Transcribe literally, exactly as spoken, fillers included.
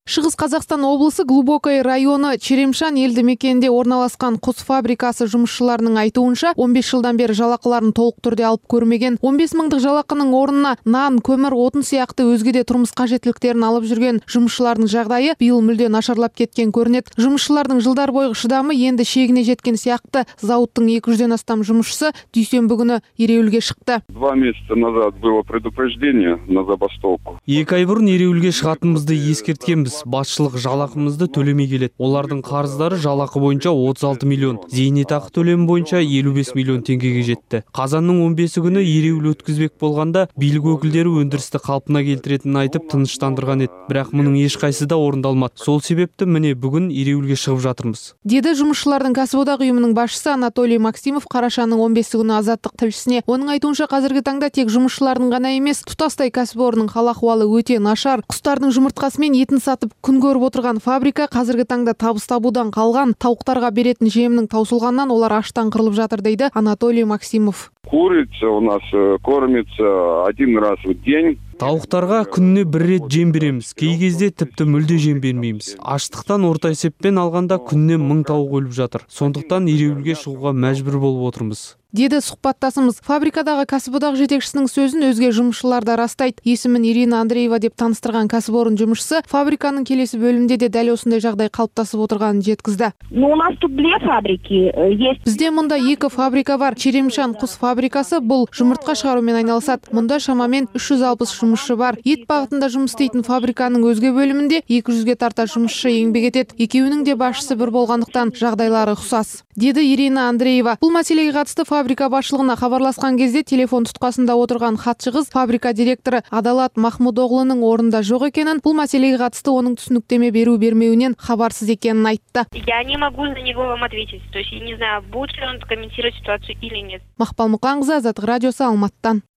Шығыс Қазақстан облысы Глубокое районы Черемшан елді мекенінде орналасқан құс фабрикасы жұмысшыларының айтуынша, он бес жылдан бері жалақыларын толық түрде алып көрмеген, он бес мыңдық жалақының орнына нан, көмір, отын сияқты өзге де тұрмыс қажеттіліктерін алып жүрген жұмысшылардың жағдайы биыл мүлде нашарлап кеткен көрінеді. Жұмысшылардың жылдар бойғы шыдамы енді шегіне жеткен сияқты, зауыттың екі жүзден астам жұмысшысы дүйсенбі күні ереуілге шықты. Два месяца назад было предупреждение на забастовку. Екі ай бұрын ереуілге шығатынымызды ескерткенбіз. Басшылық жалақымызды төлемей келеді. Олардың қарыздары жалақы бойынша отыз алты миллион, зейнетақы төлемі бойынша елу бес миллион теңгеге жетті. Қазанның он бесі күні ереуіл өткізбек болғанда, билік өкілдері өндірісті қалпына келтіретінін айтып тыныштандырған еді. Бірақ мұның ешқайсысы да орындалмады. Сол себепті міне бүгін ереуілге шығып жатырмыз. Деді жұмысшылардың кәсіподақ ұйымының басшысы Анатолий Максимов қарашаның он бесі күні Азаттық тілшісіне. Оның айтуынша қазіргі таңда тек жұмысшылардың ғана емес, тұтастай кәсіпорынның хал ахуалы өте нашар. Құстардың жұмыртқасы мен етін сатып күн көріп отырған фабрика қазіргі таңда табыс табудан қалған тауықтарға беретін жемнің таусылғаннан олар аштан қырылып жатыр, дейді Анатолий Максимов. Курица у нас кормится один раз в день. Тауықтарға күніне бір рет жем береміз, кей кезде тіпті мүлде жем бермейміз. Аштықтан орта есеппен алғанда күніне мың тауық өліп жатыр. Сондықтан ереуілге шығуға мәжбүр болып отырмыз, деді сұхбаттасымыз. Фабрикадағы кәсіподақ жетекшісінің сөзін өзге жұмысшылар да растайды. Есімін Ирина Андреева деп таныстырған кәсіпорын жұмысшысы фабриканың келесі бөлімінде де дәл осындай жағдай қалыптасып отырғанын жеткізді. Ну, у нас тут две фабрики есть. Бізде мұнда екі фабрика бар. Черемшан құс фабрикасы бұл жұмыртқа шығарумен айналысады. Мұнда шамамен үш жүз алпыс жұмысшы бар. Ет бағытында жұмыс істейтін фабриканың өзге бөлімінде екі жүзге тарта жұмысшы еңбек етеді. Екеуінің де басшысы бір болғандықтан жағдайлары ұқсас, деді Ирина Андреева. Бұл мәселеге қатысты фабрика басшылығына хабарласқан кезде телефон тұтқасында отырған хатшы қыз фабрика директоры Адалат Махмудоғлының орнында жоқ екенін, бұл мәселеге қатысты оның түсініктеме беру бермеуінен хабарсыз екенін айтты. Я не могу за него вам ответить. То есть я не знаю, будет ли он комментировать ситуацию или нет. Мақпал Мұқанқызы, Азаттық радиосы, Алматыдан.